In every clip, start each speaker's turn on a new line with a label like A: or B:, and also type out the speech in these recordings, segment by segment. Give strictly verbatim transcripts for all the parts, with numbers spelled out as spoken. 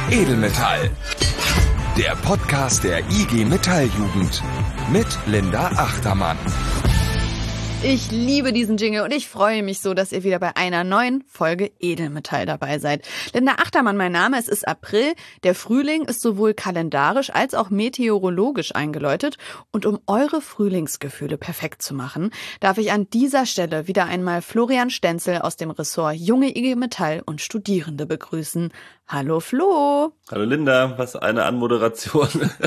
A: Edelmetall. Der Podcast der I G Metall-Jugend mit Linda Achtermann.
B: Ich liebe diesen Jingle und ich freue mich so, dass ihr wieder bei einer neuen Folge Edelmetall dabei seid. Linda Achtermann, mein Name, es ist April. Der Frühling ist sowohl kalendarisch als auch meteorologisch eingeläutet. Und um eure Frühlingsgefühle perfekt zu machen, darf ich an dieser Stelle wieder einmal Florian Stenzel aus dem Ressort Junge I G Metall und Studierende begrüßen. Hallo Flo!
C: Hallo Linda, was eine Anmoderation.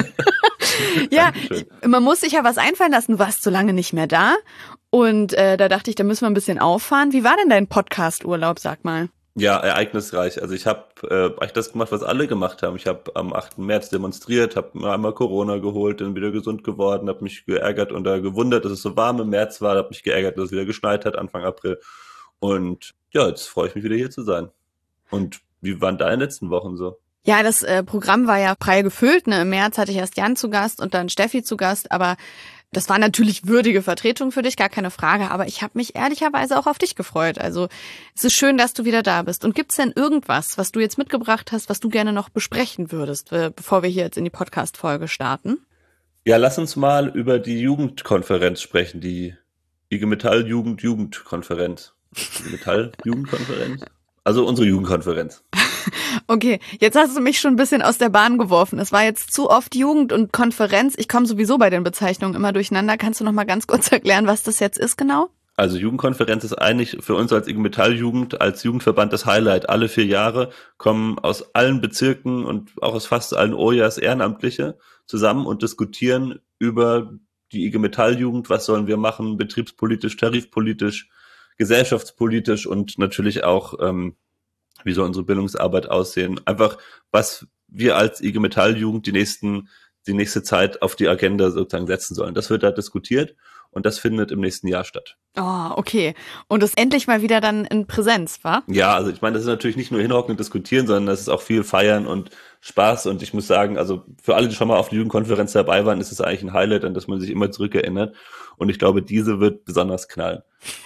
B: Ja, man muss sich ja was einfallen lassen. Du warst so lange nicht mehr da. Und äh, da dachte ich, da müssen wir ein bisschen auffahren. Wie war denn dein Podcast-Urlaub, sag mal?
C: Ja, ereignisreich. Also ich habe äh, eigentlich das gemacht, was alle gemacht haben. Ich habe am achten März demonstriert, habe mir einmal Corona geholt, dann wieder gesund geworden, habe mich geärgert und da gewundert, dass es so warm im März war, habe mich geärgert, dass es wieder geschneit hat Anfang April. Und ja, jetzt freue ich mich wieder hier zu sein. Und wie waren deine letzten Wochen so?
B: Ja, das äh, Programm war ja prall gefüllt. Ne? Im März hatte ich erst Jan zu Gast und dann Steffi zu Gast, aber das war natürlich würdige Vertretung für dich, gar keine Frage. Aber ich habe mich ehrlicherweise auch auf dich gefreut. Also es ist schön, dass du wieder da bist. Und gibt's denn irgendwas, was du jetzt mitgebracht hast, was du gerne noch besprechen würdest, bevor wir hier jetzt in die Podcast-Folge starten?
C: Ja, lass uns mal über die Jugendkonferenz sprechen, die I G Metall Jugend Jugendkonferenz. I G Metall Jugendkonferenz? Also unsere Jugendkonferenz.
B: Okay, jetzt hast du mich schon ein bisschen aus der Bahn geworfen. Es war jetzt zu oft Jugend und Konferenz. Ich komme sowieso bei den Bezeichnungen immer durcheinander. Kannst du noch mal ganz kurz erklären, was das jetzt ist genau?
C: Also Jugendkonferenz ist eigentlich für uns als I G Metall-Jugend, als Jugendverband das Highlight. Alle vier Jahre kommen aus allen Bezirken und auch aus fast allen O J As Ehrenamtliche zusammen und diskutieren über die I G Metall-Jugend. Was sollen wir machen? Betriebspolitisch, tarifpolitisch, gesellschaftspolitisch und natürlich auch ähm, wie soll unsere Bildungsarbeit aussehen? Einfach, was wir als I G Metall-Jugend die nächsten, die nächste Zeit auf die Agenda sozusagen setzen sollen. Das wird da diskutiert und das findet im nächsten Jahr statt.
B: Oh, okay. Und das endlich mal wieder dann in Präsenz, wa?
C: Ja, also ich meine, das ist natürlich nicht nur hinhocken und diskutieren, sondern das ist auch viel Feiern und Spaß. Und ich muss sagen, also für alle, die schon mal auf der Jugendkonferenz dabei waren, ist es eigentlich ein Highlight, an das man sich immer zurückerinnert. Und ich glaube, diese wird besonders knallen.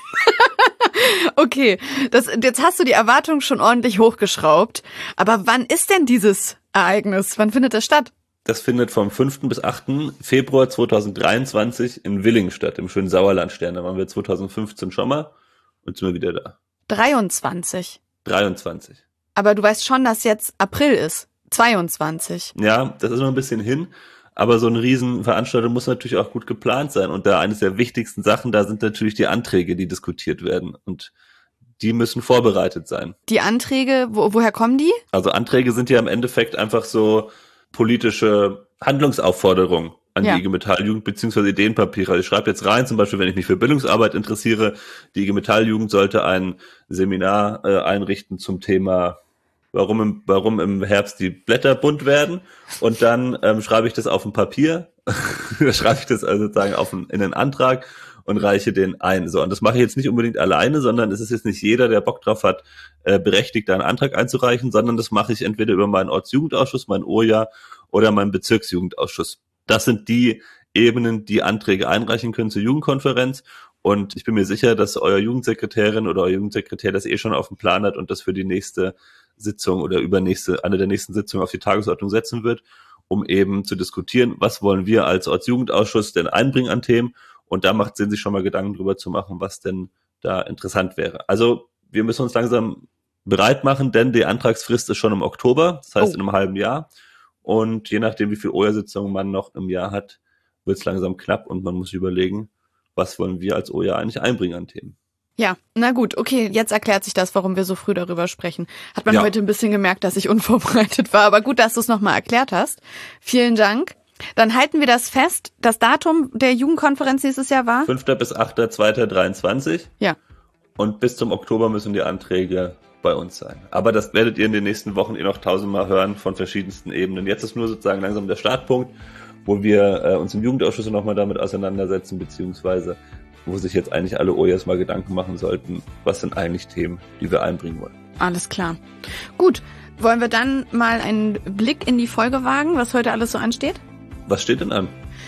B: Okay, das, jetzt hast du die Erwartungen schon ordentlich hochgeschraubt. Aber wann ist denn dieses Ereignis? Wann findet das statt?
C: Das findet vom fünften bis achten Februar zweitausenddreiundzwanzig in Willingen statt, im schönen Sauerlandstern. Da waren wir zweitausendfünfzehn schon mal und sind wir wieder da.
B: dreiundzwanzig
C: dreiundzwanzig
B: Aber du weißt schon, dass jetzt April ist. zweiundzwanzig
C: Ja, das ist noch ein bisschen hin. Aber so eine Riesenveranstaltung muss natürlich auch gut geplant sein. Und da eines der wichtigsten Sachen, da sind natürlich die Anträge, die diskutiert werden. Und die müssen vorbereitet sein.
B: Die Anträge, wo, woher kommen die?
C: Also Anträge sind ja im Endeffekt einfach so politische Handlungsaufforderungen an
B: ja.
C: die I G Metall-Jugend beziehungsweise Ideenpapiere. Also ich schreibe jetzt rein, zum Beispiel, wenn ich mich für Bildungsarbeit interessiere, die I G Metall-Jugend sollte ein Seminar äh, einrichten zum Thema Warum im, warum im Herbst die Blätter bunt werden und dann ähm, schreibe ich das auf ein Papier, da schreibe ich das also sozusagen auf ein, in einen Antrag und reiche den ein. So, und das mache ich jetzt nicht unbedingt alleine, sondern es ist jetzt nicht jeder, der Bock drauf hat, äh, berechtigt, da einen Antrag einzureichen, sondern das mache ich entweder über meinen Ortsjugendausschuss, mein O J A oder meinen Bezirksjugendausschuss. Das sind die Ebenen, die Anträge einreichen können zur Jugendkonferenz. Und ich bin mir sicher, dass euer Jugendsekretärin oder euer Jugendsekretär das eh schon auf dem Plan hat und das für die nächste Sitzung oder übernächste, eine der nächsten Sitzungen auf die Tagesordnung setzen wird, um eben zu diskutieren, was wollen wir als Ortsjugendausschuss denn einbringen an Themen. Und da macht es Sinn, sich schon mal Gedanken drüber zu machen, was denn da interessant wäre. Also wir müssen uns langsam bereit machen, denn die Antragsfrist ist schon im Oktober, das heißt oh. in einem halben Jahr. Und je nachdem, wie viele O J A-Sitzungen man noch im Jahr hat, wird es langsam knapp und man muss überlegen, was wollen wir als O J A eigentlich einbringen an Themen.
B: Ja, na gut, okay, jetzt erklärt sich das, warum wir so früh darüber sprechen. Hat man ja. heute ein bisschen gemerkt, dass ich unvorbereitet war, aber gut, dass du es nochmal erklärt hast. Vielen Dank. Dann halten wir das fest. Das Datum der Jugendkonferenz nächstes Jahr war?
C: fünfter bis achter zweitausenddreiundzwanzig
B: Ja.
C: Und bis zum Oktober müssen die Anträge bei uns sein. Aber das werdet ihr in den nächsten Wochen eh noch tausendmal hören von verschiedensten Ebenen. Jetzt ist nur sozusagen langsam der Startpunkt, wo wir äh, uns im Jugendausschuss nochmal damit auseinandersetzen, beziehungsweise wo sich jetzt eigentlich alle O J As mal Gedanken machen sollten, was sind eigentlich Themen, die wir einbringen wollen.
B: Alles klar. Gut, wollen wir dann mal einen Blick in die Folge wagen, was heute alles so ansteht?
C: Was steht denn an?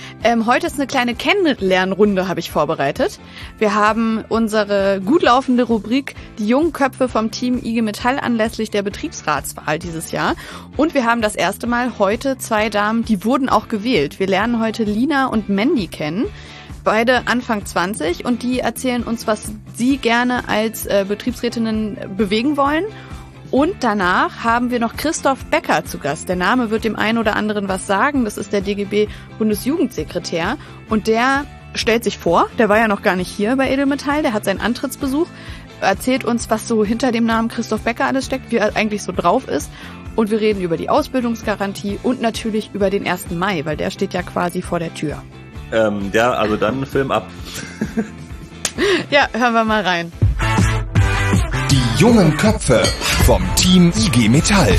B: Ähm, heute ist eine kleine Kennenlernrunde, habe ich vorbereitet. Wir haben unsere gut laufende Rubrik Die jungen Köpfe vom Team I G Metall anlässlich der Betriebsratswahl dieses Jahr. Und wir haben das erste Mal heute zwei Damen, die wurden auch gewählt. Wir lernen heute Lina und Mandy kennen. Beide Anfang zwanzig und die erzählen uns, was sie gerne als äh, Betriebsrätinnen bewegen wollen. Und danach haben wir noch Christoph Becker zu Gast. Der Name wird dem einen oder anderen was sagen. Das ist der D G B-Bundesjugendsekretär. Und der stellt sich vor, der war ja noch gar nicht hier bei Edelmetall, der hat seinen Antrittsbesuch, erzählt uns, was so hinter dem Namen Christoph Becker alles steckt, wie er eigentlich so drauf ist. Und wir reden über die Ausbildungsgarantie und natürlich über den ersten Mai, weil der steht ja quasi vor der Tür.
C: Ähm, ja, also dann Film ab.
B: Ja, hören wir mal rein.
A: Die jungen Köpfe vom Team I G Metall.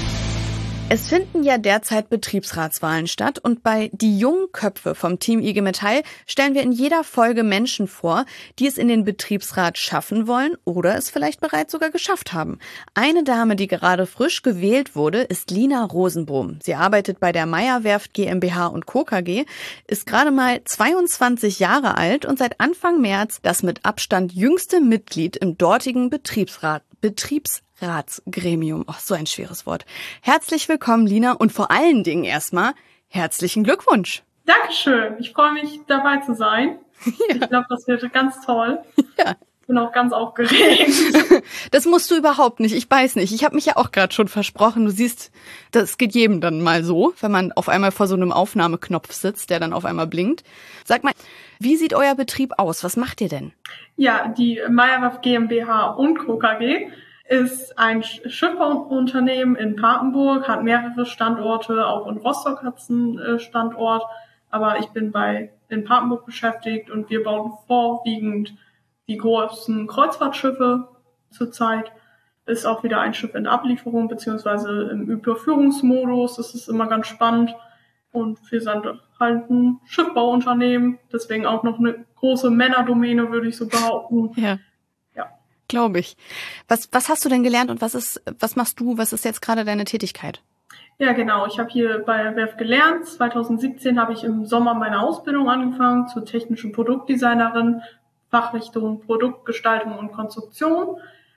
B: Es finden ja derzeit Betriebsratswahlen statt und bei Die jungen Köpfe vom Team I G Metall stellen wir in jeder Folge Menschen vor, die es in den Betriebsrat schaffen wollen oder es vielleicht bereits sogar geschafft haben. Eine Dame, die gerade frisch gewählt wurde, ist Lina Rosenbohm. Sie arbeitet bei der Meyer Werft GmbH und Co. K G, ist gerade mal zweiundzwanzig Jahre alt und seit Anfang März das mit Abstand jüngste Mitglied im dortigen Betriebsrat. Betriebsratsgremium. Oh, so ein schweres Wort. Herzlich willkommen, Lina, und vor allen Dingen erstmal herzlichen Glückwunsch.
D: Dankeschön. Ich freue mich, dabei zu sein. Ja. Ich glaube, das wird ganz toll. Ja. Ich bin auch ganz aufgeregt.
B: Das musst du überhaupt nicht. Ich weiß nicht. Ich habe mich ja auch gerade schon versprochen. Du siehst, das geht jedem dann mal so, wenn man auf einmal vor so einem Aufnahmeknopf sitzt, der dann auf einmal blinkt. Sag mal, wie sieht euer Betrieb aus? Was macht ihr denn?
D: Ja, die Meyer Werft GmbH und Co. K G ist ein Schiffbauunternehmen in Papenburg, hat mehrere Standorte, auch in Rostock hat es einen Standort, aber ich bin bei in Papenburg beschäftigt und wir bauen vorwiegend die großen Kreuzfahrtschiffe zurzeit. Ist auch wieder ein Schiff in Ablieferung beziehungsweise im Überführungsmodus. Das ist immer ganz spannend. Und wir sind halt ein Schiffbauunternehmen, deswegen auch noch eine große Männerdomäne, würde ich so behaupten.
B: Ja,
D: ja.
B: Glaube ich. Was, was hast du denn gelernt und was ist, was machst du, was ist jetzt gerade deine Tätigkeit?
D: Ja, genau. Ich habe hier bei der Werft gelernt. zwanzig siebzehn habe ich im Sommer meine Ausbildung angefangen zur technischen Produktdesignerin, Fachrichtung Produktgestaltung und Konstruktion.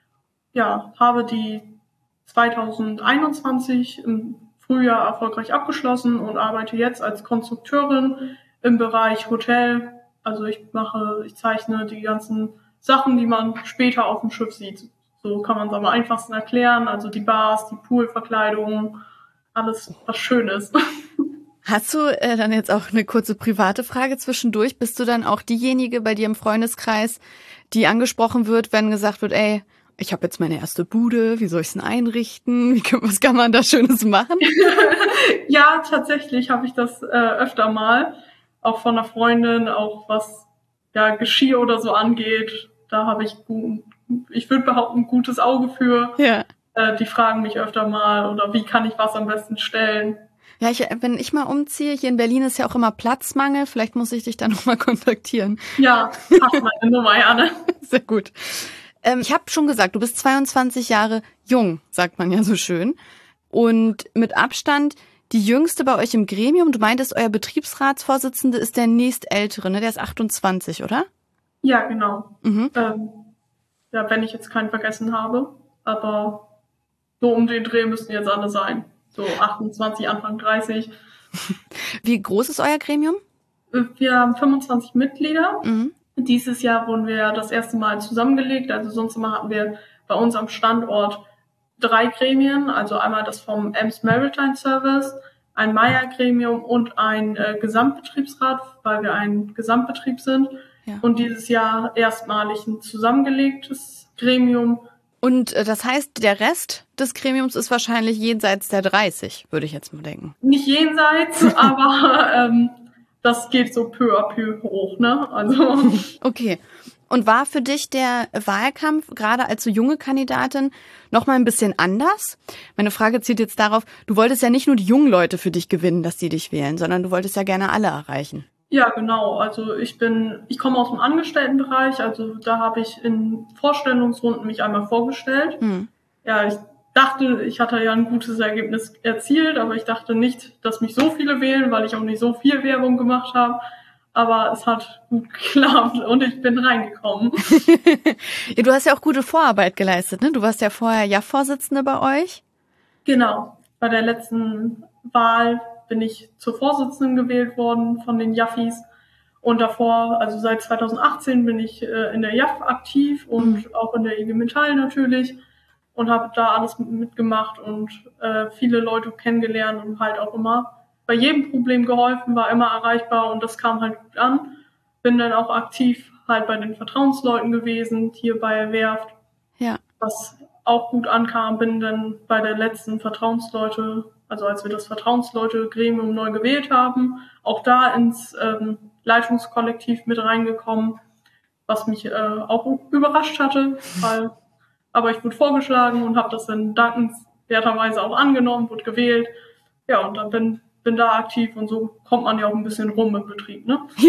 D: Ja, habe die zwanzig einundzwanzig im Frühjahr erfolgreich abgeschlossen und arbeite jetzt als Konstrukteurin im Bereich Hotel. Also ich mache, ich zeichne die ganzen Sachen, die man später auf dem Schiff sieht. So kann man es am einfachsten erklären. Also die Bars, die Poolverkleidung, alles was schön ist.
B: Hast du äh, dann jetzt auch eine kurze private Frage zwischendurch? Bist du dann auch diejenige bei dir im Freundeskreis, die angesprochen wird, wenn gesagt wird, ey, ich habe jetzt meine erste Bude, wie soll ich es denn einrichten? Wie kann, was kann man da Schönes machen?
D: Ja, tatsächlich habe ich das äh, öfter mal, auch von einer Freundin, auch was ja Geschirr oder so angeht. Da habe ich, gut, ich würde behaupten, ein gutes Auge für.
B: Ja.
D: Äh, die fragen mich öfter mal, oder wie kann ich was am besten stellen?
B: Ja, ich, wenn ich mal umziehe, hier in Berlin ist ja auch immer Platzmangel, vielleicht muss ich dich dann nochmal kontaktieren.
D: Ja, hast meine Nummer, ja, ne?
B: Sehr gut. Ähm, ich habe schon gesagt, du bist zweiundzwanzig Jahre jung, sagt man ja so schön. Und mit Abstand die jüngste bei euch im Gremium. Du meintest, euer Betriebsratsvorsitzende ist der nächstältere, ne? Der ist achtundzwanzig, oder?
D: Ja, genau.
B: Mhm.
D: Ähm, ja, wenn ich jetzt keinen vergessen habe. Aber so um den Dreh müssten jetzt alle sein. So achtundzwanzig, Anfang dreißig.
B: Wie groß ist euer Gremium?
D: Wir haben fünfundzwanzig Mitglieder.
B: Mhm.
D: Dieses Jahr wurden wir das erste Mal zusammengelegt. Also sonst immer hatten wir bei uns am Standort drei Gremien. Also einmal das vom Ems Maritime Service, ein Meyer-Gremium und ein äh, Gesamtbetriebsrat, weil wir ein Gesamtbetrieb sind. Ja. Und dieses Jahr erstmalig ein zusammengelegtes Gremium.
B: Und äh, das heißt, der Rest des Gremiums ist wahrscheinlich jenseits der dreißig, würde ich jetzt mal denken.
D: Nicht jenseits, aber ähm, das geht so peu à peu hoch, ne? Also.
B: Okay. Und war für dich der Wahlkampf, gerade als so junge Kandidatin, noch mal ein bisschen anders? Meine Frage zielt jetzt darauf, du wolltest ja nicht nur die jungen Leute für dich gewinnen, dass die dich wählen, sondern du wolltest ja gerne alle erreichen.
D: Ja, genau. Also ich bin, ich komme aus dem Angestelltenbereich, also da habe ich in Vorstellungsrunden mich einmal vorgestellt. Hm. Ja, ich dachte, ich hatte ja ein gutes Ergebnis erzielt, aber ich dachte nicht, dass mich so viele wählen, weil ich auch nicht so viel Werbung gemacht habe. Aber es hat gut geklappt und ich bin reingekommen.
B: Ja, du hast ja auch gute Vorarbeit geleistet, ne? Du warst ja vorher J A F-Vorsitzende bei euch.
D: Genau. Bei der letzten Wahl bin ich zur Vorsitzenden gewählt worden von den Jaffis. Und davor, also seit zweitausendachtzehn, bin ich äh, in der J A F aktiv und mhm. auch in der I G Metall natürlich. Und habe da alles mitgemacht und äh, viele Leute kennengelernt und halt auch immer bei jedem Problem geholfen, war immer erreichbar und das kam halt gut an. Bin dann auch aktiv halt bei den Vertrauensleuten gewesen, hier bei der Werft,
B: ja.
D: was auch gut ankam. Bin dann bei der letzten Vertrauensleute, also als wir das Vertrauensleute-Gremium neu gewählt haben, auch da ins ähm, Leitungskollektiv mit reingekommen, was mich äh, auch überrascht hatte, weil aber ich wurde vorgeschlagen und habe das dann dankenswerterweise auch angenommen, wurde gewählt. Ja, und dann bin, bin da aktiv und so kommt man ja auch ein bisschen rum im Betrieb, ne?
B: Ja,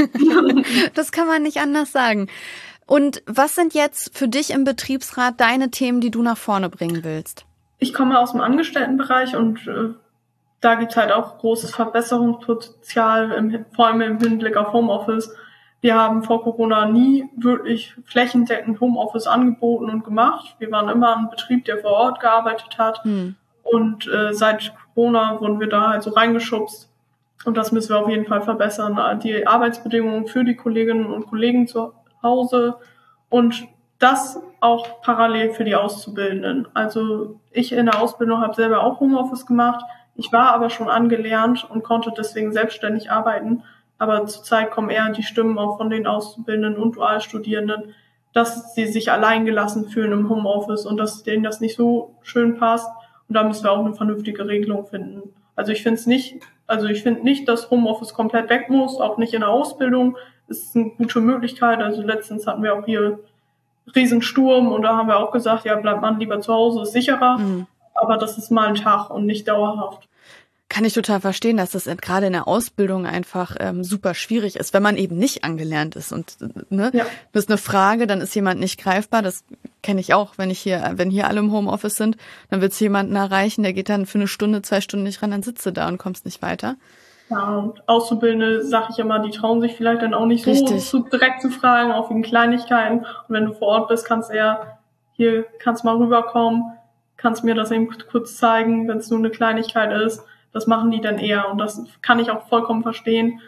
B: das kann man nicht anders sagen. Und was sind jetzt für dich im Betriebsrat deine Themen, die du nach vorne bringen willst?
D: Ich komme aus dem Angestelltenbereich und äh, da gibt's halt auch großes Verbesserungspotenzial, im, vor allem im Hinblick auf Homeoffice. Wir haben vor Corona nie wirklich flächendeckend Homeoffice angeboten und gemacht. Wir waren immer ein Betrieb, der vor Ort gearbeitet hat. Hm. Und äh, seit Corona wurden wir da halt so reingeschubst. Und das müssen wir auf jeden Fall verbessern. Die Arbeitsbedingungen für die Kolleginnen und Kollegen zu Hause und das auch parallel für die Auszubildenden. Also ich in der Ausbildung habe selber auch Homeoffice gemacht. Ich war aber schon angelernt und konnte deswegen selbstständig arbeiten. Aber zurzeit kommen eher die Stimmen auch von den Auszubildenden und Dualstudierenden, dass sie sich alleingelassen fühlen im Homeoffice und dass denen das nicht so schön passt. Und da müssen wir auch eine vernünftige Regelung finden. Also ich finde es nicht, also ich finde nicht, dass Homeoffice komplett weg muss, auch nicht in der Ausbildung. Es ist eine gute Möglichkeit. Also letztens hatten wir auch hier Riesensturm und da haben wir auch gesagt, ja, bleibt man lieber zu Hause, ist sicherer. Mhm. Aber das ist mal ein Tag und nicht dauerhaft.
B: Kann ich total verstehen, dass das gerade in der Ausbildung einfach ähm, super schwierig ist, wenn man eben nicht angelernt ist. Und ne, ja. Du hast eine Frage, dann ist jemand nicht greifbar. Das kenne ich auch, wenn ich hier, wenn hier alle im Homeoffice sind, dann willst du jemanden erreichen, der geht dann für eine Stunde, zwei Stunden nicht ran, dann sitzt du da und kommst nicht weiter.
D: Ja, und Auszubildende, sag ich immer, die trauen sich vielleicht dann auch nicht so, so direkt zu fragen, auch wegen Kleinigkeiten. Und wenn du vor Ort bist, kannst du eher, hier kannst mal rüberkommen, kannst mir das eben kurz zeigen, wenn es nur eine Kleinigkeit ist. Das machen die dann eher und das kann ich auch vollkommen verstehen.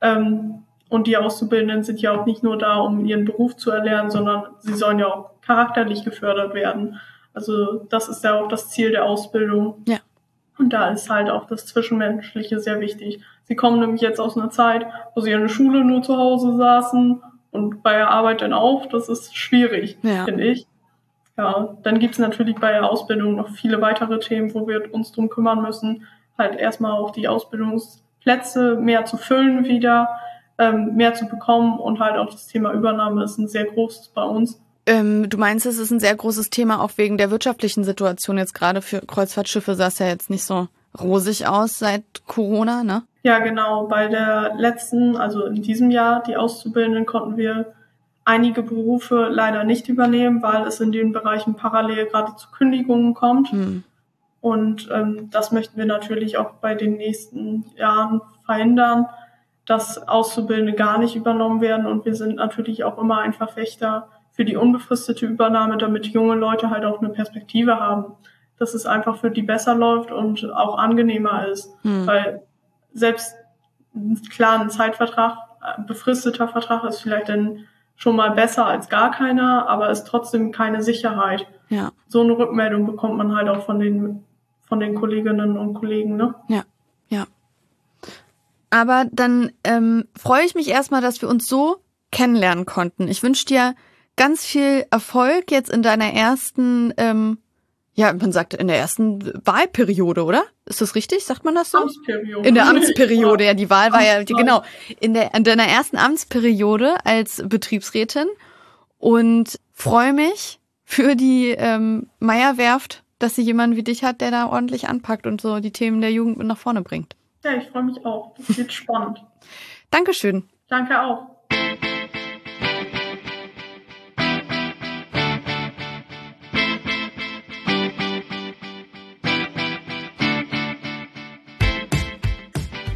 D: Und die Auszubildenden sind ja auch nicht nur da, um ihren Beruf zu erlernen, sondern sie sollen ja auch charakterlich gefördert werden. Also das ist ja auch das Ziel der Ausbildung.
B: Ja.
D: Und da ist halt auch das Zwischenmenschliche sehr wichtig. Sie kommen nämlich jetzt aus einer Zeit, wo sie in der Schule nur zu Hause saßen und bei der Arbeit dann auch. Das ist schwierig, ja. finde ich. Ja, dann gibt's natürlich bei der Ausbildung noch viele weitere Themen, wo wir uns drum kümmern müssen. Halt erstmal auch die Ausbildungsplätze mehr zu füllen wieder, ähm, mehr zu bekommen und halt auch das Thema Übernahme ist ein sehr großes bei uns.
B: Ähm, du meinst, es ist ein sehr großes Thema auch wegen der wirtschaftlichen Situation jetzt gerade für Kreuzfahrtschiffe sah es ja jetzt nicht so rosig aus seit Corona, ne?
D: Ja, genau. Bei der letzten, also in diesem Jahr, die Auszubildenden konnten wir einige Berufe leider nicht übernehmen, weil es in den Bereichen parallel gerade zu Kündigungen kommt. Hm. Und ähm, das möchten wir natürlich auch bei den nächsten Jahren verhindern, dass Auszubildende gar nicht übernommen werden. Und wir sind natürlich auch immer ein Verfechter für die unbefristete Übernahme, damit junge Leute halt auch eine Perspektive haben, dass es einfach für die besser läuft und auch angenehmer ist. Hm. Weil selbst klar ein Zeitvertrag, ein befristeter Vertrag ist vielleicht dann schon mal besser als gar keiner, aber ist trotzdem keine Sicherheit.
B: Ja.
D: So eine Rückmeldung bekommt man halt auch von den von den Kolleginnen und Kollegen, ne?
B: Ja, ja. Aber dann ähm, freue ich mich erstmal, dass wir uns so kennenlernen konnten. Ich wünsche dir ganz viel Erfolg jetzt in deiner ersten, ähm, ja, man sagt in der ersten Wahlperiode, oder? Ist das richtig? Sagt man das so?
D: Amtsperiode.
B: In der Amtsperiode, ja, die Wahl war ja, die, genau, in der in deiner ersten Amtsperiode als Betriebsrätin und freue mich für die ähm, Meyer-Werft, dass sie jemanden wie dich hat, der da ordentlich anpackt und so die Themen der Jugend mit nach vorne bringt.
D: Ja, ich freue mich auch. Das wird spannend.
B: Dankeschön.
D: Danke auch.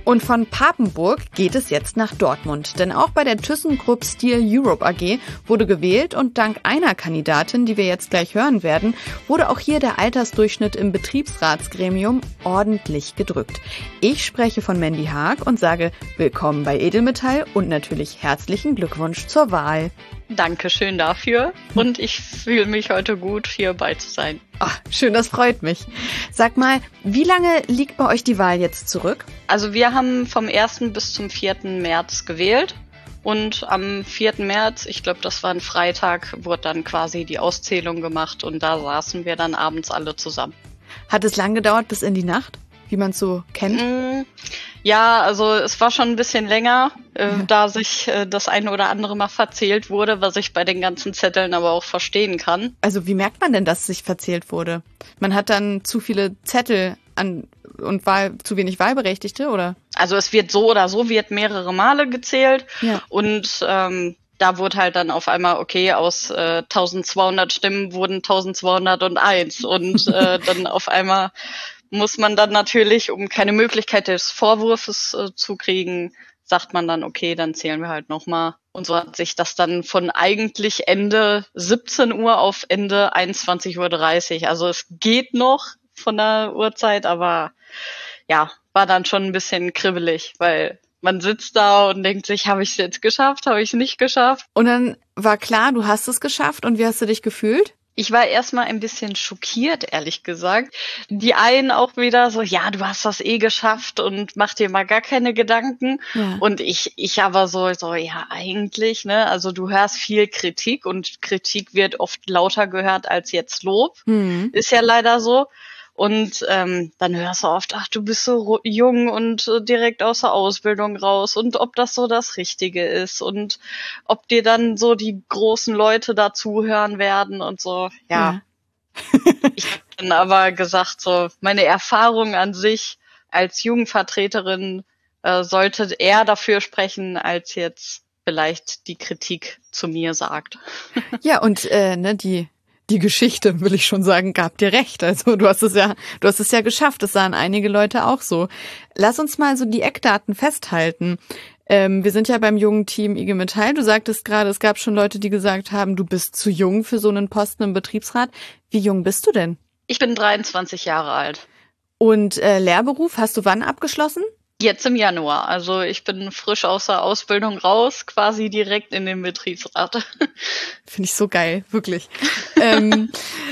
B: Und von Papenburg geht es jetzt nach Dortmund. Denn auch bei der ThyssenKrupp Steel Europe A G wurde gewählt und dank einer Kandidatin, die wir jetzt gleich hören werden, wurde auch hier der Altersdurchschnitt im Betriebsratsgremium ordentlich gedrückt. Ich spreche von Mandy Haag und sage willkommen bei Edelmetall und natürlich herzlichen Glückwunsch zur Wahl.
E: Dankeschön dafür und ich fühle mich heute gut, hierbei zu sein.
B: Ach, schön, das freut mich. Sag mal, wie lange liegt bei euch die Wahl jetzt zurück?
E: Also wir haben vom ersten bis zum vierten März gewählt und am vierten März, ich glaube, das war ein Freitag, wurde dann quasi die Auszählung gemacht und da saßen wir dann abends alle zusammen.
B: Hat es lang gedauert bis in die Nacht, wie man es so kennt?
E: Mm, ja, also es war schon ein bisschen länger, äh, ja. da sich äh, das eine oder andere mal verzählt wurde, was ich bei den ganzen Zetteln aber auch verstehen kann.
B: Also wie merkt man denn, dass sich verzählt wurde? Man hat dann zu viele Zettel an und Wahl, zu wenig Wahlberechtigte, oder?
E: Also es wird so oder so, wird mehrere Male gezählt
B: ja.
E: und ähm, da wurde halt dann auf einmal, okay, aus äh, eintausendzweihundert Stimmen wurden eintausendzweihunderteins und äh, dann auf einmal muss man dann natürlich, um keine Möglichkeit des Vorwurfs äh, zu kriegen, sagt man dann, okay, dann zählen wir halt nochmal. Und so hat sich das dann von eigentlich Ende siebzehn Uhr auf Ende einundzwanzig Uhr dreißig. Also es geht noch von der Uhrzeit, aber ja, war dann schon ein bisschen kribbelig, weil man sitzt da und denkt sich, habe ich es jetzt geschafft, habe ich es nicht geschafft?
B: Und dann war klar, du hast es geschafft und wie hast du dich gefühlt?
E: Ich war erstmal ein bisschen schockiert, ehrlich gesagt. Die einen auch wieder so, ja, du hast das eh geschafft und mach dir mal gar keine Gedanken.
B: Ja.
E: Und ich ich aber so, so, ja, eigentlich, ne, also du hörst viel Kritik und Kritik wird oft lauter gehört als jetzt Lob.
B: Mhm.
E: Ist ja leider so. Und ähm, dann hörst du oft, ach, du bist so jung und äh, direkt aus der Ausbildung raus und ob das so das Richtige ist und ob dir dann so die großen Leute da zuhören werden und so. Ja, ja. Ich habe dann aber gesagt, so meine Erfahrung an sich als Jugendvertreterin äh, sollte eher dafür sprechen, als jetzt vielleicht die Kritik zu mir sagt.
B: Ja, und äh, ne, die Die Geschichte, will ich schon sagen, gab dir recht. Also du hast es ja, du hast es ja geschafft. Das sahen einige Leute auch so. Lass uns mal so die Eckdaten festhalten. Ähm, wir sind ja beim jungen Team I G Metall. Du sagtest gerade, es gab schon Leute, die gesagt haben, du bist zu jung für so einen Posten im Betriebsrat. Wie jung bist du denn?
E: Ich bin dreiundzwanzig Jahre alt.
B: Und äh, Lehrberuf hast du wann abgeschlossen?
E: Jetzt im Januar. Also ich bin frisch aus der Ausbildung raus, quasi direkt in den Betriebsrat.
B: Finde ich so geil, wirklich. ähm,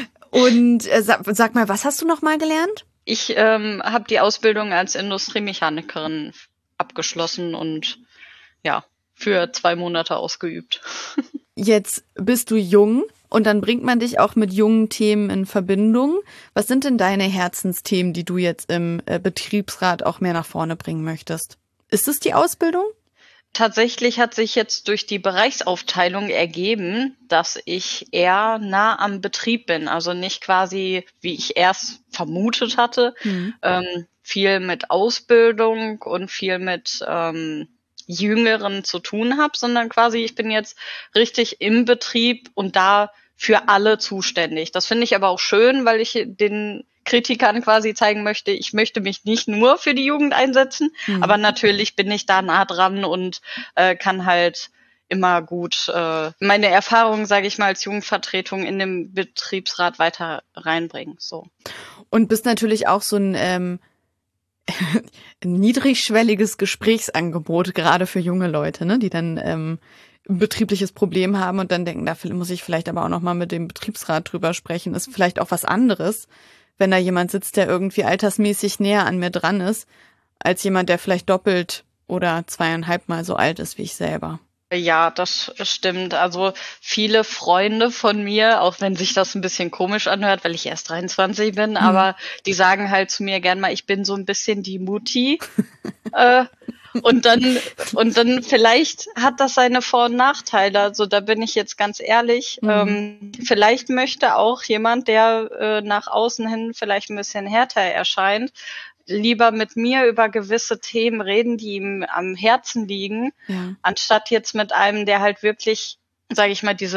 B: und äh, sag, sag mal, was hast du noch mal gelernt?
E: Ich ähm, habe die Ausbildung als Industriemechanikerin abgeschlossen und ja, für zwei Monate ausgeübt.
B: Jetzt bist du jung und dann bringt man dich auch mit jungen Themen in Verbindung. Was sind denn deine Herzensthemen, die du jetzt im äh, Betriebsrat auch mehr nach vorne bringen möchtest? Ist es die Ausbildung?
E: Tatsächlich hat sich jetzt durch die Bereichsaufteilung ergeben, dass ich eher nah am Betrieb bin. Also nicht quasi, wie ich erst vermutet hatte, mhm. ähm, viel mit Ausbildung und viel mit ähm, Jüngeren zu tun habe, sondern quasi ich bin jetzt richtig im Betrieb und da für alle zuständig. Das finde ich aber auch schön, weil ich den Kritikern quasi zeigen möchte, ich möchte mich nicht nur für die Jugend einsetzen, mhm. aber natürlich bin ich da nah dran und äh, kann halt immer gut äh, meine Erfahrungen, sage ich mal, als Jugendvertretung in den Betriebsrat weiter reinbringen. So.
B: Und bist natürlich auch so ein ähm ein niedrigschwelliges Gesprächsangebot, gerade für junge Leute, ne, die dann ähm, ein betriebliches Problem haben und dann denken, da muss ich vielleicht aber auch noch mal mit dem Betriebsrat drüber sprechen. Ist vielleicht auch was anderes, wenn da jemand sitzt, der irgendwie altersmäßig näher an mir dran ist, als jemand, der vielleicht doppelt oder zweieinhalb Mal so alt ist wie ich selber.
E: Ja, das stimmt. Also viele Freunde von mir, auch wenn sich das ein bisschen komisch anhört, weil ich erst dreiundzwanzig bin, mhm. aber die sagen halt zu mir gern mal, ich bin so ein bisschen die Mutti. äh, und dann und dann vielleicht hat das seine Vor- und Nachteile. Also da bin ich jetzt ganz ehrlich. Mhm. Ähm, vielleicht möchte auch jemand, der äh, nach außen hin vielleicht ein bisschen härter erscheint, lieber mit mir über gewisse Themen reden, die ihm am Herzen liegen, ja. anstatt jetzt mit einem, der halt wirklich, sage ich mal, diese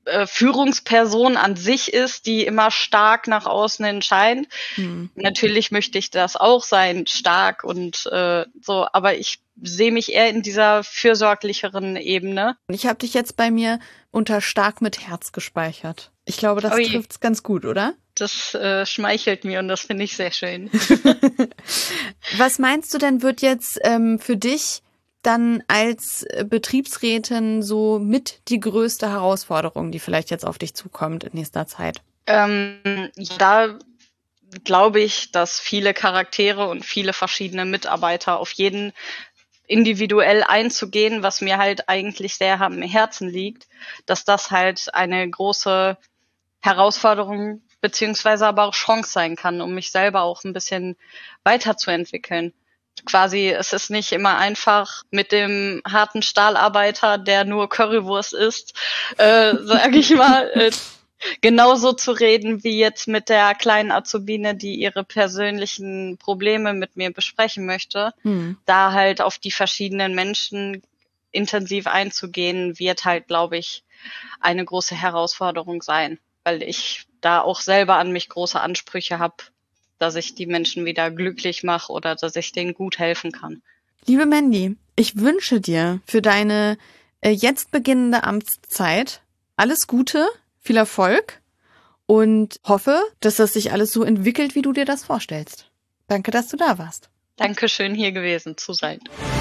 E: äh, Führungsperson an sich ist, die immer stark nach außen hin scheint. Hm. Natürlich möchte ich das auch sein, stark und äh, so, aber ich sehe mich eher in dieser fürsorglicheren Ebene.
B: Ich habe dich jetzt bei mir unter stark mit Herz gespeichert. Ich glaube, das trifft's ganz gut, oder?
E: Das äh, schmeichelt mir und das finde ich sehr schön.
B: Was meinst du denn, wird jetzt ähm, für dich dann als Betriebsrätin so mit die größte Herausforderung, die vielleicht jetzt auf dich zukommt in nächster Zeit?
E: Ähm, da glaube ich, dass viele Charaktere und viele verschiedene Mitarbeiter auf jeden individuell einzugehen, was mir halt eigentlich sehr am Herzen liegt, dass das halt eine große Herausforderung beziehungsweise aber auch Chance sein kann, um mich selber auch ein bisschen weiterzuentwickeln. Quasi, es ist nicht immer einfach mit dem harten Stahlarbeiter, der nur Currywurst isst, äh, sage ich mal, äh, genauso zu reden wie jetzt mit der kleinen Azubine, die ihre persönlichen Probleme mit mir besprechen möchte. Hm. Da halt auf die verschiedenen Menschen intensiv einzugehen, wird halt, glaube ich, eine große Herausforderung sein, weil ich da auch selber an mich große Ansprüche habe, dass ich die Menschen wieder glücklich mache oder dass ich denen gut helfen kann.
B: Liebe Mandy, ich wünsche dir für deine äh, jetzt beginnende Amtszeit alles Gute, viel Erfolg und hoffe, dass das sich alles so entwickelt, wie du dir das vorstellst. Danke, dass du da warst.
E: Dankeschön, hier gewesen zu sein.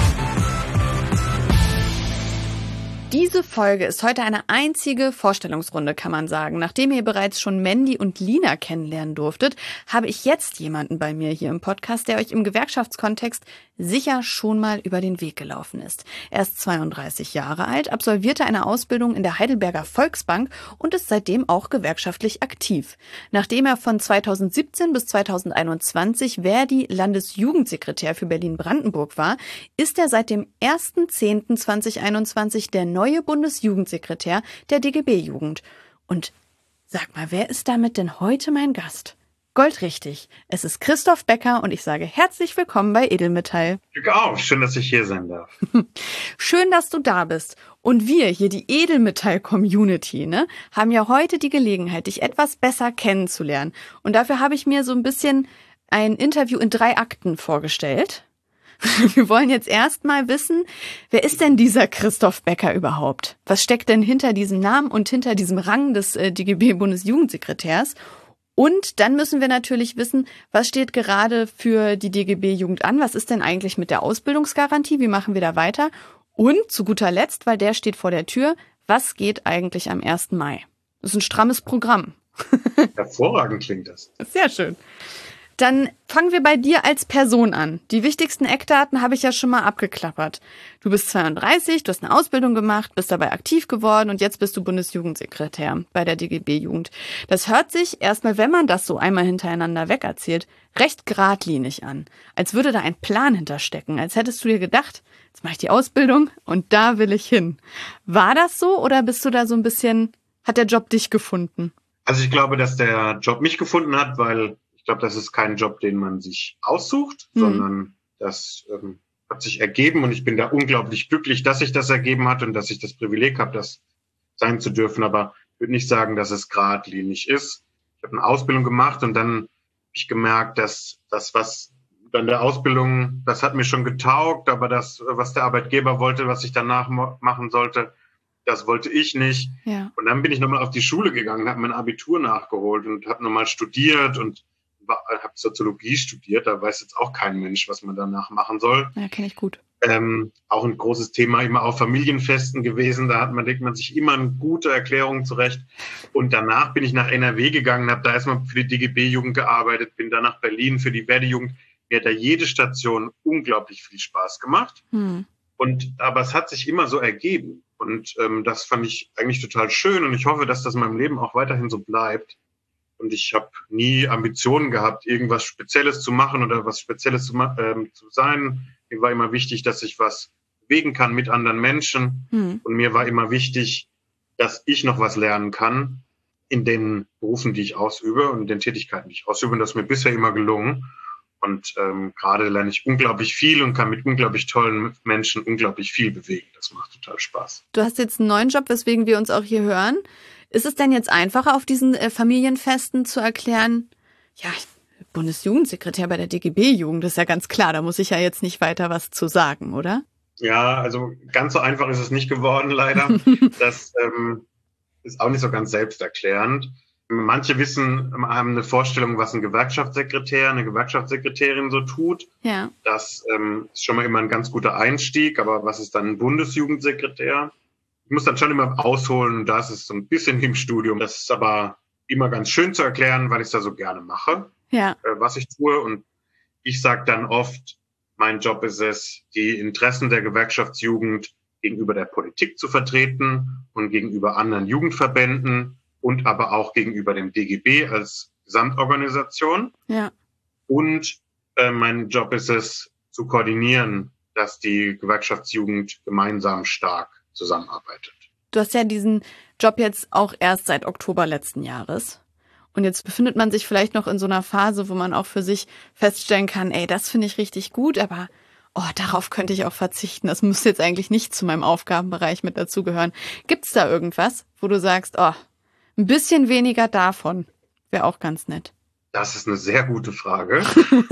B: Diese Folge ist heute eine einzige Vorstellungsrunde, kann man sagen. Nachdem ihr bereits schon Mandy und Lina kennenlernen durftet, habe ich jetzt jemanden bei mir hier im Podcast, der euch im Gewerkschaftskontext sicher schon mal über den Weg gelaufen ist. Er ist zweiunddreißig Jahre alt, absolvierte eine Ausbildung in der Heidelberger Volksbank und ist seitdem auch gewerkschaftlich aktiv. Nachdem er von zweitausendsiebzehn bis zweitausendeinundzwanzig Verdi Landesjugendsekretär für Berlin-Brandenburg war, ist er seit dem ersten zehnten zweitausendeinundzwanzig der neue Bundesjugendsekretär der D G B-Jugend. Und sag mal, wer ist damit denn heute mein Gast? Goldrichtig. Es ist Christoph Becker und ich sage herzlich willkommen bei Edelmetall.
F: Ich auch. Schön, dass ich hier sein darf.
B: Schön, dass du da bist. Und wir hier, die Edelmetall-Community, ne, haben ja heute die Gelegenheit, dich etwas besser kennenzulernen. Und dafür habe ich mir so ein bisschen ein Interview in drei Akten vorgestellt. Wir wollen jetzt erstmal wissen, wer ist denn dieser Christoph Becker überhaupt? Was steckt denn hinter diesem Namen und hinter diesem Rang des äh, D G B-Bundesjugendsekretärs? Und dann müssen wir natürlich wissen, was steht gerade für die D G B-Jugend an? Was ist denn eigentlich mit der Ausbildungsgarantie? Wie machen wir da weiter? Und zu guter Letzt, weil der steht vor der Tür, was geht eigentlich am ersten Mai? Das ist ein strammes Programm.
F: Hervorragend klingt das.
B: Sehr schön. Dann fangen wir bei dir als Person an. Die wichtigsten Eckdaten habe ich ja schon mal abgeklappert. Du bist zweiunddreißig, du hast eine Ausbildung gemacht, bist dabei aktiv geworden und jetzt bist du Bundesjugendsekretär bei der D G B-Jugend. Das hört sich erstmal, wenn man das so einmal hintereinander wegerzählt, recht geradlinig an. Als würde da ein Plan hinterstecken, als hättest du dir gedacht, jetzt mache ich die Ausbildung und da will ich hin. War das so oder bist du da so ein bisschen, hat der Job dich gefunden?
F: Also ich glaube, dass der Job mich gefunden hat, weil ich glaube, das ist kein Job, den man sich aussucht, hm. sondern das ähm, hat sich ergeben und ich bin da unglaublich glücklich, dass sich das ergeben hat und dass ich das Privileg habe, das sein zu dürfen. Aber ich würde nicht sagen, dass es geradlinig ist. Ich habe eine Ausbildung gemacht und dann habe ich gemerkt, dass das, was dann der Ausbildung, das hat mir schon getaugt, aber das, was der Arbeitgeber wollte, was ich danach machen sollte, das wollte ich nicht. Ja. Und dann bin ich nochmal auf die Schule gegangen, habe mein Abitur nachgeholt und habe nochmal studiert und habe Soziologie studiert, da weiß jetzt auch kein Mensch, was man danach machen soll.
B: Ja, kenne ich gut.
F: Ähm, auch ein großes Thema immer auf Familienfesten gewesen, da hat man, denkt man sich immer eine gute Erklärung zurecht. Und danach bin ich nach N R W gegangen, habe da erstmal für die D G B-Jugend gearbeitet, bin dann nach Berlin für die Verdi-Jugend. Mir hat da jede Station unglaublich viel Spaß gemacht. Hm. Und aber es hat sich immer so ergeben. Und ähm, das fand ich eigentlich total schön und ich hoffe, dass das in meinem Leben auch weiterhin so bleibt. Und ich habe nie Ambitionen gehabt, irgendwas Spezielles zu machen oder was Spezielles zu, ähm, zu sein. Mir war immer wichtig, dass ich was bewegen kann mit anderen Menschen. Mhm. Und mir war immer wichtig, dass ich noch was lernen kann in den Berufen, die ich ausübe und in den Tätigkeiten, die ich ausübe. Und das ist mir bisher immer gelungen. Und ähm, gerade lerne ich unglaublich viel und kann mit unglaublich tollen Menschen unglaublich viel bewegen. Das macht total Spaß.
B: Du hast jetzt einen neuen Job, weswegen wir uns auch hier hören. Ist es denn jetzt einfacher, auf diesen äh, Familienfesten zu erklären, ja, Bundesjugendsekretär bei der D G B-Jugend, das ist ja ganz klar, da muss ich ja jetzt nicht weiter was zu sagen, oder?
F: Ja, also ganz so einfach ist es nicht geworden, leider. Das ähm, ist auch nicht so ganz selbsterklärend. Manche wissen, haben eine Vorstellung, was ein Gewerkschaftssekretär, eine Gewerkschaftssekretärin so tut.
B: Ja.
F: Das ähm, ist schon mal immer ein ganz guter Einstieg. Aber was ist dann ein Bundesjugendsekretär? Ich muss dann schon immer ausholen. Das ist so ein bisschen wie im Studium. Das ist aber immer ganz schön zu erklären, weil ich es da so gerne mache,
B: ja.
F: äh, was ich tue. Und ich sage dann oft, mein Job ist es, die Interessen der Gewerkschaftsjugend gegenüber der Politik zu vertreten und gegenüber anderen Jugendverbänden und aber auch gegenüber dem D G B als Gesamtorganisation.
B: Ja.
F: Und äh, mein Job ist es, zu koordinieren, dass die Gewerkschaftsjugend gemeinsam stark zusammenarbeitet.
B: Du hast ja diesen Job jetzt auch erst seit Oktober letzten Jahres. Und jetzt befindet man sich vielleicht noch in so einer Phase, wo man auch für sich feststellen kann, ey, das finde ich richtig gut, aber oh, darauf könnte ich auch verzichten. Das müsste jetzt eigentlich nicht zu meinem Aufgabenbereich mit dazugehören. Gibt es da irgendwas, wo du sagst, oh, ein bisschen weniger davon wäre auch ganz nett?
F: Das ist eine sehr gute Frage.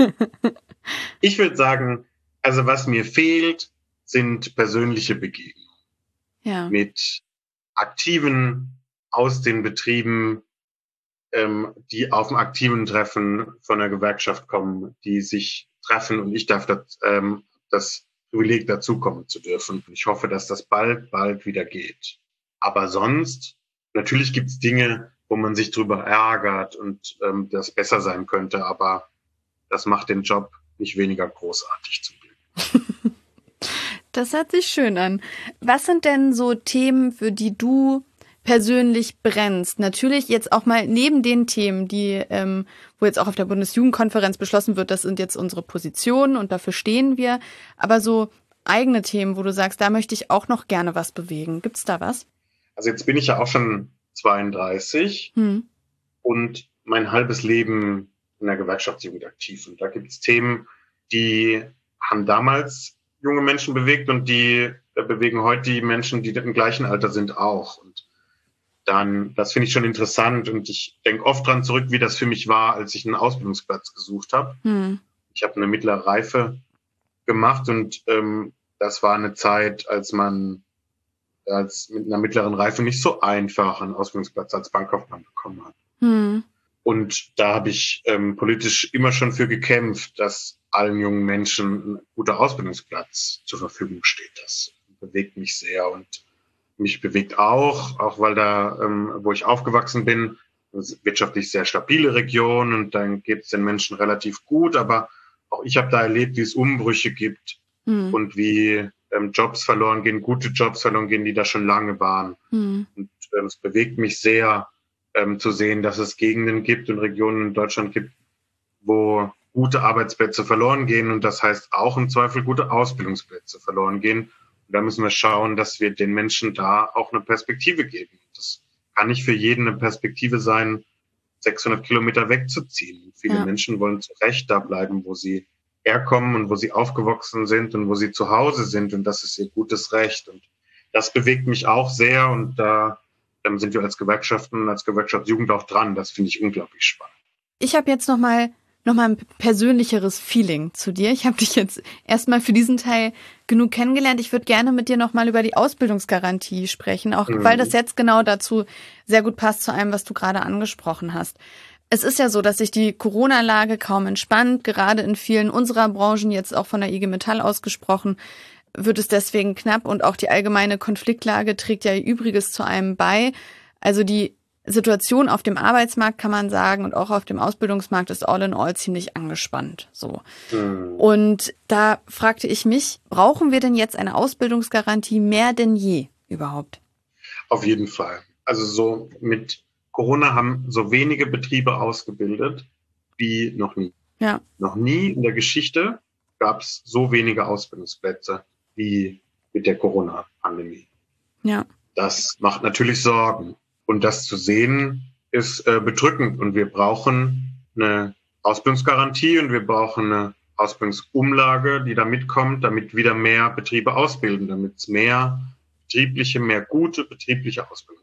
F: Ich würde sagen, also was mir fehlt, sind persönliche Begegnungen.
B: Ja.
F: Mit Aktiven aus den Betrieben, ähm, die auf dem aktiven Treffen von der Gewerkschaft kommen, die sich treffen und ich darf das, ähm, das Privileg dazukommen zu dürfen. Ich hoffe, dass das bald, bald wieder geht. Aber sonst, natürlich gibt es Dinge, wo man sich drüber ärgert und ähm, das besser sein könnte, aber das macht den Job nicht weniger großartig zum Glück.
B: Das hört sich schön an. Was sind denn so Themen, für die du persönlich brennst? Natürlich jetzt auch mal neben den Themen, die, ähm, wo jetzt auch auf der Bundesjugendkonferenz beschlossen wird, das sind jetzt unsere Positionen und dafür stehen wir. Aber so eigene Themen, wo du sagst, da möchte ich auch noch gerne was bewegen. Gibt's da was?
F: Also jetzt bin ich ja auch schon zweiunddreißig hm. und mein halbes Leben in der Gewerkschaftsjugend aktiv. Und da gibt's Themen, die haben damals junge Menschen bewegt und die bewegen heute die Menschen, die im gleichen Alter sind, auch. Und dann, das finde ich schon interessant und ich denke oft dran zurück, wie das für mich war, als ich einen Ausbildungsplatz gesucht habe. Hm. Ich habe eine mittlere Reife gemacht und ähm, das war eine Zeit, als man als mit einer mittleren Reife nicht so einfach einen Ausbildungsplatz als Bankkaufmann bekommen hat. Hm. Und da habe ich ähm, politisch immer schon für gekämpft, dass allen jungen Menschen ein guter Ausbildungsplatz zur Verfügung steht. Das bewegt mich sehr und mich bewegt auch, auch weil da, ähm, wo ich aufgewachsen bin, wirtschaftlich sehr stabile Region und dann geht es den Menschen relativ gut, aber auch ich habe da erlebt, wie es Umbrüche gibt mhm. und wie ähm, Jobs verloren gehen, gute Jobs verloren gehen, die da schon lange waren. Mhm. Und ähm, es bewegt mich sehr, ähm, zu sehen, dass es Gegenden gibt und Regionen in Deutschland gibt, wo gute Arbeitsplätze verloren gehen und das heißt auch im Zweifel gute Ausbildungsplätze verloren gehen. Und da müssen wir schauen, dass wir den Menschen da auch eine Perspektive geben. Das kann nicht für jeden eine Perspektive sein, sechshundert Kilometer wegzuziehen. Viele ja. Menschen wollen zu Recht da bleiben, wo sie herkommen und wo sie aufgewachsen sind und wo sie zu Hause sind und das ist ihr gutes Recht. Und das bewegt mich auch sehr und da ähm, sind wir als Gewerkschaften, als Gewerkschaftsjugend auch dran. Das finde ich unglaublich spannend.
B: Ich habe jetzt noch mal noch mal ein persönlicheres Feeling zu dir. Ich habe dich jetzt erstmal für diesen Teil genug kennengelernt. Ich würde gerne mit dir noch mal über die Ausbildungsgarantie sprechen, auch mhm. weil das jetzt genau dazu sehr gut passt zu allem, was du gerade angesprochen hast. Es ist ja so, dass sich die Corona-Lage kaum entspannt. Gerade in vielen unserer Branchen, jetzt auch von der I G Metall ausgesprochen, wird es deswegen knapp. Und auch die allgemeine Konfliktlage trägt ja Übriges zu einem bei. Also die Situation auf dem Arbeitsmarkt, kann man sagen, und auch auf dem Ausbildungsmarkt ist all in all ziemlich angespannt. So. Mhm. Und da fragte ich mich, brauchen wir denn jetzt eine Ausbildungsgarantie mehr denn je überhaupt?
F: Auf jeden Fall. Also so mit Corona haben so wenige Betriebe ausgebildet wie noch nie.
B: Ja.
F: Noch nie in der Geschichte gab es so wenige Ausbildungsplätze wie mit der Corona-Pandemie.
B: Ja.
F: Das macht natürlich Sorgen. Und das zu sehen, ist äh, bedrückend. Und wir brauchen eine Ausbildungsgarantie und wir brauchen eine Ausbildungsumlage, die da mitkommt, damit wieder mehr Betriebe ausbilden, damit es mehr betriebliche, mehr gute betriebliche Ausbildung gibt.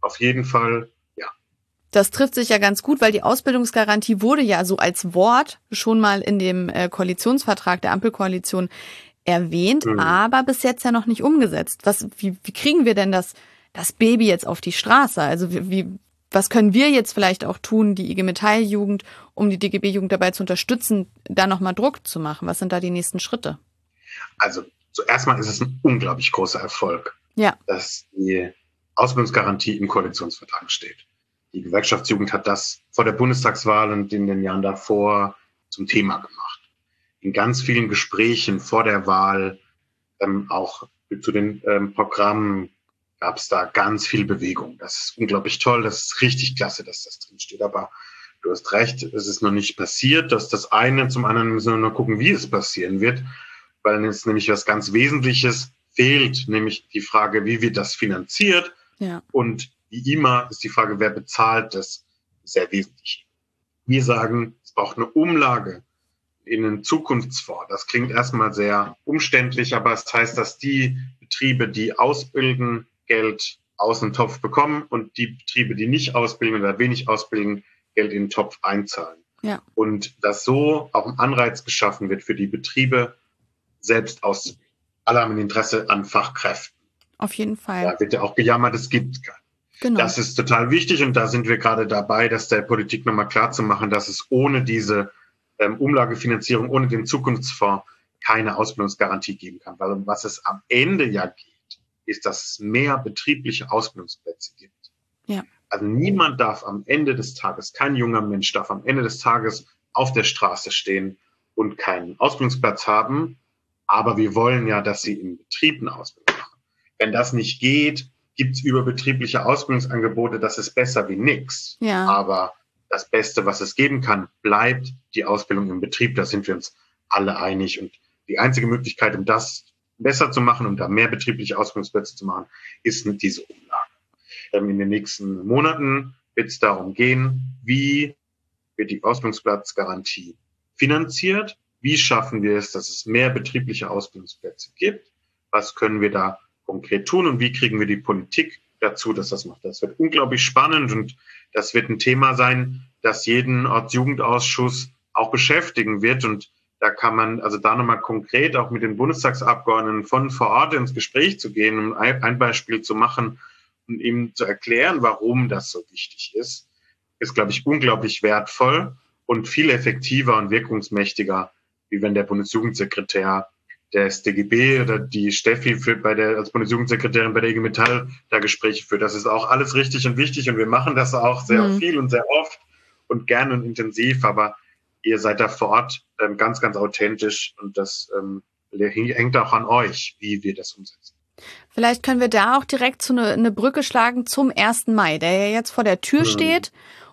F: auf jeden Fall, ja.
B: Das trifft sich ja ganz gut, weil die Ausbildungsgarantie wurde ja so als Wort schon mal in dem äh, Koalitionsvertrag der Ampelkoalition erwähnt, mhm. aber bis jetzt ja noch nicht umgesetzt. Was, wie, wie kriegen wir denn das, das Baby jetzt auf die Straße? Also wie, wie, was können wir jetzt vielleicht auch tun, die I G Metall-Jugend, um die D G B-Jugend dabei zu unterstützen, da nochmal Druck zu machen? Was sind da die nächsten Schritte?
F: Also zuerst mal ist es ein unglaublich großer Erfolg,
B: ja.
F: dass die Ausbildungsgarantie im Koalitionsvertrag steht. Die Gewerkschaftsjugend hat das vor der Bundestagswahl und in den Jahren davor zum Thema gemacht. In ganz vielen Gesprächen vor der Wahl, ähm, auch zu den ähm, Programmen, gab es da ganz viel Bewegung. Das ist unglaublich toll, das ist richtig klasse, dass das drin steht. Aber du hast recht, es ist noch nicht passiert. Das ist das eine. Zum anderen müssen wir noch gucken, wie es passieren wird, weil es nämlich was ganz Wesentliches fehlt, nämlich die Frage, wie wird das finanziert?
B: Ja.
F: Und wie immer ist die Frage, wer bezahlt das, sehr wesentlich. Wir sagen, es braucht eine Umlage in einen Zukunftsfonds. Das klingt erstmal sehr umständlich, aber es heißt, dass die Betriebe, die ausbilden, Geld aus dem Topf bekommen und die Betriebe, die nicht ausbilden oder wenig ausbilden, Geld in den Topf einzahlen.
B: Ja.
F: Und dass so auch ein Anreiz geschaffen wird für die Betriebe, selbst auszubilden. Alle haben ein Interesse an Fachkräften.
B: Auf jeden Fall.
F: Da wird ja auch gejammert, es gibt keine.
B: Genau.
F: Das ist total wichtig und da sind wir gerade dabei, das der Politik nochmal klarzumachen, dass es ohne diese ähm, Umlagefinanzierung, ohne den Zukunftsfonds keine Ausbildungsgarantie geben kann. Weil um was es am Ende ja geht, ist, dass es mehr betriebliche Ausbildungsplätze gibt.
B: Ja.
F: Also niemand darf am Ende des Tages, kein junger Mensch darf am Ende des Tages auf der Straße stehen und keinen Ausbildungsplatz haben. Aber wir wollen ja, dass sie im Betrieb eine Ausbildung machen. Wenn das nicht geht, gibt es überbetriebliche Ausbildungsangebote, das ist besser wie nix.
B: Ja.
F: Aber das Beste, was es geben kann, bleibt die Ausbildung im Betrieb. Da sind wir uns alle einig. Und die einzige Möglichkeit, um das besser zu machen, um da mehr betriebliche Ausbildungsplätze zu machen, ist diese Umlage. Ähm, in den nächsten Monaten wird es darum gehen, wie wird die Ausbildungsplatzgarantie finanziert? Wie schaffen wir es, dass es mehr betriebliche Ausbildungsplätze gibt? Was können wir da konkret tun und wie kriegen wir die Politik dazu, dass das macht? Das wird unglaublich spannend und das wird ein Thema sein, das jeden Ortsjugendausschuss auch beschäftigen wird. Und da kann man also da nochmal konkret auch mit den Bundestagsabgeordneten von vor Ort ins Gespräch zu gehen, um ein Beispiel zu machen und ihm zu erklären, warum das so wichtig ist, ist, glaube ich, unglaublich wertvoll und viel effektiver und wirkungsmächtiger, wie wenn der Bundesjugendsekretär des D G B oder die Steffi für bei der als Bundesjugendsekretärin bei der I G Metall da Gespräche führt. Das ist auch alles richtig und wichtig und wir machen das auch sehr mhm. viel und sehr oft und gern und intensiv, aber ihr seid da vor Ort ähm, ganz, ganz authentisch und das ähm, hängt auch an euch, wie wir das umsetzen.
B: Vielleicht können wir da auch direkt so eine, eine Brücke schlagen zum ersten Mai, der ja jetzt vor der Tür mhm. steht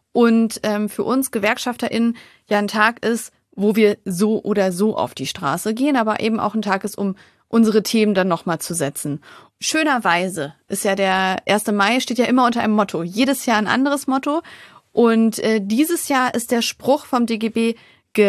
B: und ähm, für uns GewerkschafterInnen ja ein Tag ist, wo wir so oder so auf die Straße gehen, aber eben auch ein Tag ist, um unsere Themen dann nochmal zu setzen. Schönerweise ist ja der erste Mai, steht ja immer unter einem Motto. Jedes Jahr ein anderes Motto. Und äh, dieses Jahr ist der Spruch vom D G B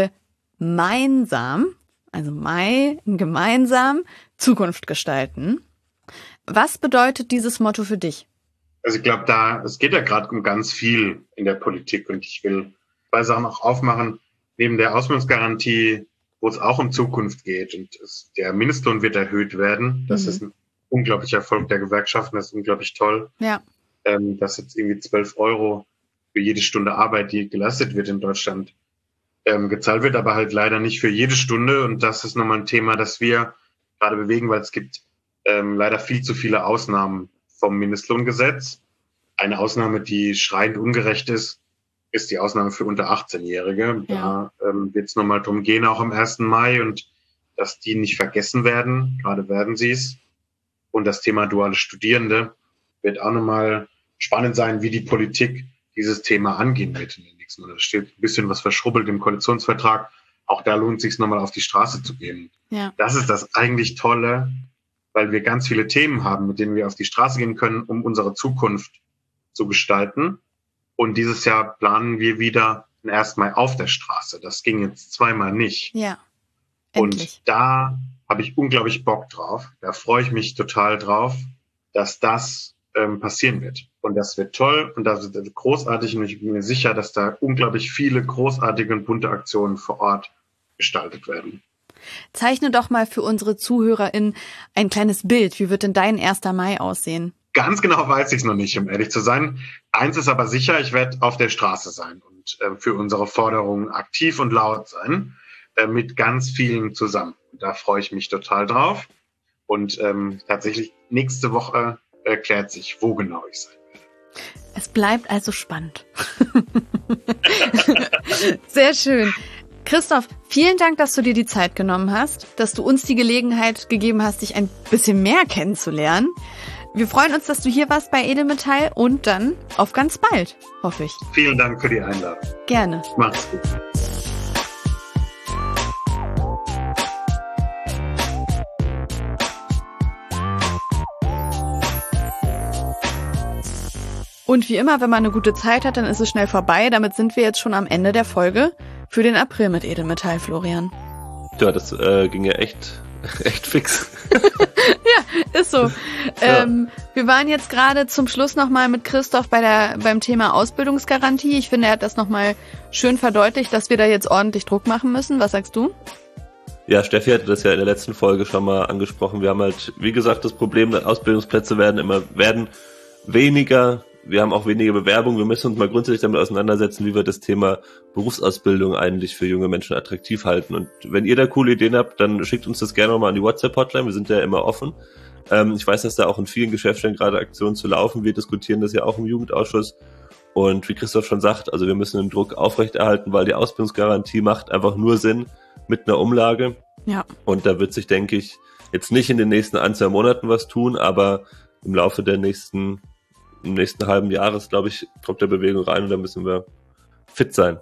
B: gemeinsam, also Mai, gemeinsam Zukunft gestalten. Was bedeutet dieses Motto für dich?
F: Also ich glaube, da es geht ja gerade um ganz viel in der Politik und ich will zwei Sachen auch aufmachen. Neben der Ausbildungsgarantie, wo es auch um Zukunft geht und es, der Mindestlohn wird erhöht werden. Das mhm. ist ein unglaublicher Erfolg der Gewerkschaften, das ist unglaublich toll.
B: Ja.
F: Ähm, dass jetzt irgendwie zwölf Euro für jede Stunde Arbeit, die geleistet wird in Deutschland, ähm, gezahlt wird, aber halt leider nicht für jede Stunde. Und das ist nochmal ein Thema, das wir gerade bewegen, weil es gibt ähm, leider viel zu viele Ausnahmen vom Mindestlohngesetz. Eine Ausnahme, die schreiend ungerecht ist, ist die Ausnahme für unter achtzehnjährige.
B: Ja.
F: Da ähm, wird es nochmal drum gehen, auch am ersten Mai, und dass die nicht vergessen werden, gerade werden sie es. Und das Thema duale Studierende wird auch nochmal spannend sein, wie die Politik dieses Thema angehen wird in den nächsten Monaten. Da steht ein bisschen was verschrubbelt im Koalitionsvertrag. Auch da lohnt es sich nochmal auf die Straße zu gehen.
B: Ja.
F: Das ist das eigentlich Tolle, weil wir ganz viele Themen haben, mit denen wir auf die Straße gehen können, um unsere Zukunft zu gestalten. Und dieses Jahr planen wir wieder den ersten Mai auf der Straße. Das ging jetzt zweimal nicht.
B: Ja, endlich.
F: Und da habe ich unglaublich Bock drauf. Da freue ich mich total drauf, dass das ähm, passieren wird. Und das wird toll und das wird großartig und ich bin mir sicher, dass da unglaublich viele großartige und bunte Aktionen vor Ort gestaltet werden.
B: Zeichne doch mal für unsere ZuhörerInnen ein kleines Bild. Wie wird denn dein erster Mai aussehen?
F: Ganz genau weiß ich es noch nicht, um ehrlich zu sein. Eins ist aber sicher, ich werde auf der Straße sein und äh, für unsere Forderungen aktiv und laut sein, äh, mit ganz vielen zusammen. Und da freue ich mich total drauf. Und ähm, tatsächlich nächste Woche erklärt sich, wo genau ich sein werde.
B: Es bleibt also spannend. Sehr schön. Christoph, vielen Dank, dass du dir die Zeit genommen hast, dass du uns die Gelegenheit gegeben hast, dich ein bisschen mehr kennenzulernen. Wir freuen uns, dass du hier warst bei Edelmetall und dann auf ganz bald, hoffe ich.
F: Vielen Dank für die Einladung.
B: Gerne.
F: Mach's gut.
B: Und wie immer, wenn man eine gute Zeit hat, dann ist es schnell vorbei. Damit sind wir jetzt schon am Ende der Folge für den April mit Edelmetall, Florian.
C: Ja, das äh, ging ja echt, echt fix.
B: Ja, ist so. Ja. Ähm, wir waren jetzt gerade zum Schluss nochmal mit Christoph bei der, beim Thema Ausbildungsgarantie. Ich finde, er hat das nochmal schön verdeutlicht, dass wir da jetzt ordentlich Druck machen müssen. Was sagst du?
C: Ja, Steffi hatte das ja in der letzten Folge schon mal angesprochen. Wir haben halt, wie gesagt, das Problem, dass Ausbildungsplätze werden immer, werden weniger. Wir haben auch weniger Bewerbungen. Wir müssen uns mal grundsätzlich damit auseinandersetzen, wie wir das Thema Berufsausbildung eigentlich für junge Menschen attraktiv halten. Und wenn ihr da coole Ideen habt, dann schickt uns das gerne nochmal an die WhatsApp-Hotline. Wir sind ja immer offen. Ähm, ich weiß, dass da auch in vielen Geschäftsstellen gerade Aktionen zu laufen. Wir diskutieren das ja auch im Jugendausschuss. Und wie Christoph schon sagt, also wir müssen den Druck aufrechterhalten, weil die Ausbildungsgarantie macht einfach nur Sinn mit einer Umlage.
B: Ja.
C: Und da wird sich, denke ich, jetzt nicht in den nächsten ein, zwei Monaten was tun, aber im Laufe der nächsten Im nächsten halben Jahres, glaube ich, kommt der Bewegung rein und da müssen wir fit sein.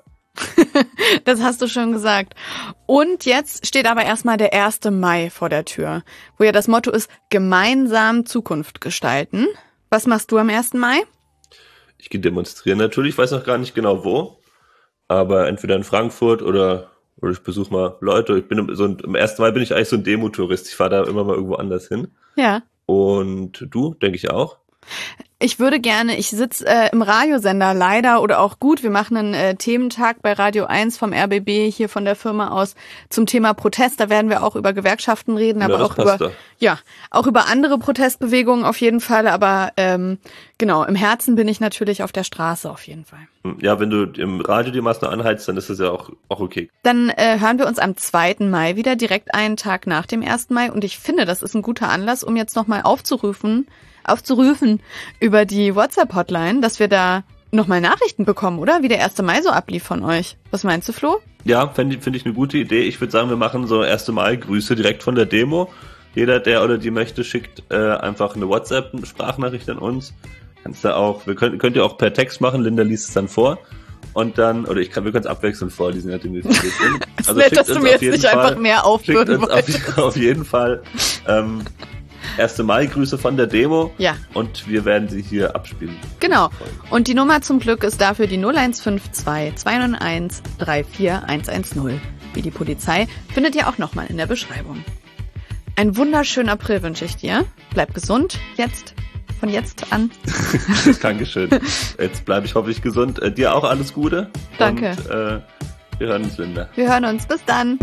B: Das hast du schon gesagt. Und jetzt steht aber erstmal der erste Mai vor der Tür, wo ja das Motto ist, gemeinsam Zukunft gestalten. Was machst du am ersten Mai?
C: Ich gehe demonstrieren natürlich, ich weiß noch gar nicht genau wo, aber entweder in Frankfurt oder, oder ich besuche mal Leute. Ich bin so ein, am ersten Mai bin ich eigentlich so ein Demo-Tourist. Ich fahre da immer mal irgendwo anders hin.
B: Ja.
C: Und du, denke ich auch?
B: Ich würde gerne, ich sitze äh, im Radiosender leider oder auch gut, wir machen einen äh, Thementag bei Radio eins vom R B B hier von der Firma aus zum Thema Protest. Da werden wir auch über Gewerkschaften reden, aber
C: ja,
B: auch über
C: da.
B: ja auch über andere Protestbewegungen auf jeden Fall. Aber ähm, genau, im Herzen bin ich natürlich auf der Straße auf jeden Fall.
C: Ja, wenn du im Radio die Maßnahmen anheizt, dann ist das ja auch, auch okay.
B: Dann äh, hören wir uns am zweiten Mai wieder, direkt einen Tag nach dem ersten Mai. Und ich finde, das ist ein guter Anlass, um jetzt nochmal aufzurufen, aufzurufen über die WhatsApp-Hotline, dass wir da nochmal Nachrichten bekommen, oder? Wie der erste Mai so ablief von euch. Was meinst du, Flo?
C: Ja, finde find ich eine gute Idee. Ich würde sagen, wir machen so erste Mai-Grüße direkt von der Demo. Jeder, der oder die möchte, schickt äh, einfach eine WhatsApp-Sprachnachricht an uns. Kannst du auch, wir könnt, könnt ihr auch per Text machen, Linda liest es dann vor. Und dann, oder ich kann, wir können es abwechselnd vorlesen, nachdem wir es sind.
B: Also nett, dass du mir jetzt nicht
C: Fall,
B: einfach mehr aufbürden wolltest.
C: Auf, auf jeden Fall ähm, erste Mai-Grüße von der Demo.
B: Ja.
C: Und wir werden sie hier abspielen.
B: Genau. Und die Nummer zum Glück ist dafür die null eins fünf zwei zwei neun eins drei vier eins eins null. Wie die Polizei findet ihr auch nochmal in der Beschreibung. Einen wunderschönen April wünsche ich dir. Bleib gesund. Jetzt. Von jetzt an.
C: Dankeschön. Jetzt bleibe ich hoffentlich gesund. Äh, dir auch alles Gute.
B: Danke.
C: Und äh, wir hören uns, Linda.
B: Wir hören uns. Bis dann.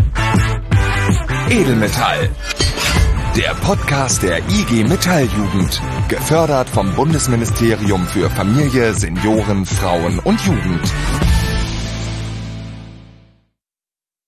A: Edelmetall. Der Podcast der I G Metalljugend. Gefördert vom Bundesministerium für Familie, Senioren, Frauen und Jugend.